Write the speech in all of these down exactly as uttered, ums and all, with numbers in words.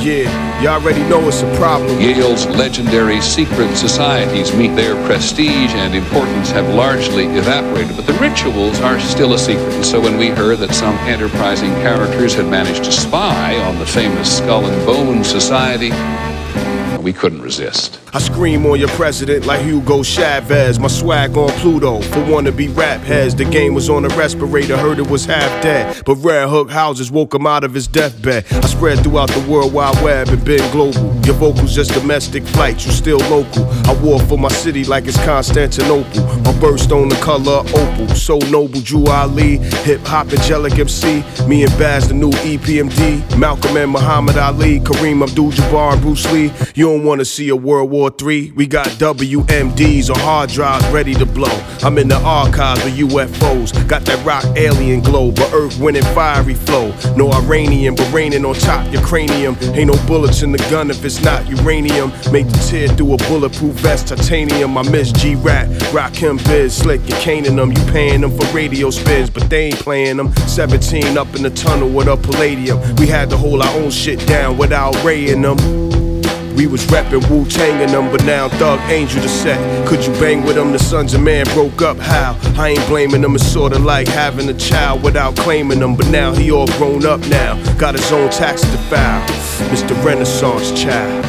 Yeah, you already know it's a problem. Yale's legendary secret societies meet. Their prestige and importance have largely evaporated, but the rituals are still a secret. And so when we heard that some enterprising characters had managed to spy on the famous Skull and Bone Society, we couldn't resist. I scream on your president like Hugo Chavez. My swag on Pluto for wannabe rap heads. The game was on a respirator, heard it was half dead. But Red Hook houses woke him out of his deathbed. I spread throughout the World Wide Web and been global. Your vocals just domestic flights, you still local. I war for my city like it's Constantinople. My birthstone the color opal. So noble, Drew Ali, hip-hop angelic M C. Me and Baz, the new E P M D. Malcolm and Muhammad Ali, Kareem Abdul-Jabbar and Bruce Lee. You don't wanna see a World War Three? We got W M Ds on hard drives ready to blow. I'm in the archives with U F Os. Got that rock alien glow, but earth winning fiery flow. No Iranian, but raining on top your cranium. Ain't no bullets in the gun if it's not uranium. Make the tear through a bulletproof vest, titanium. I miss G-Rat, Rock him biz, slick, you caning them. You paying them for radio spins, but they ain't playing them. seventeen up in the tunnel with a palladium. We had to hold our own shit down without Ray in them. We was reppin' Wu-Tang in them, but now Thug Angel the set. Could you bang with them? The Sons of Man broke up, how? I ain't blaming them, it's sorta like having a child without claiming them. But now he all grown up now, got his own tax to file. Mister Renaissance child.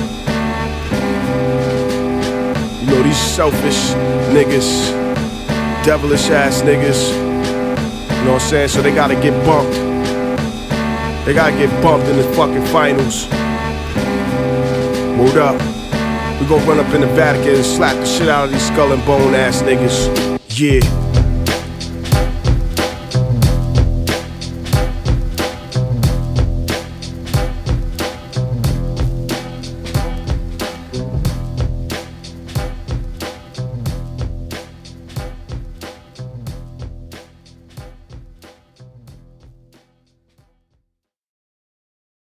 You know these selfish niggas, devilish ass niggas, you know what I'm saying? So they gotta get bumped. They gotta get bumped in the fucking finals. Moved up. We gon' run up in the Vatican and slap the shit out of these Skull and Bone ass niggas. Yeah.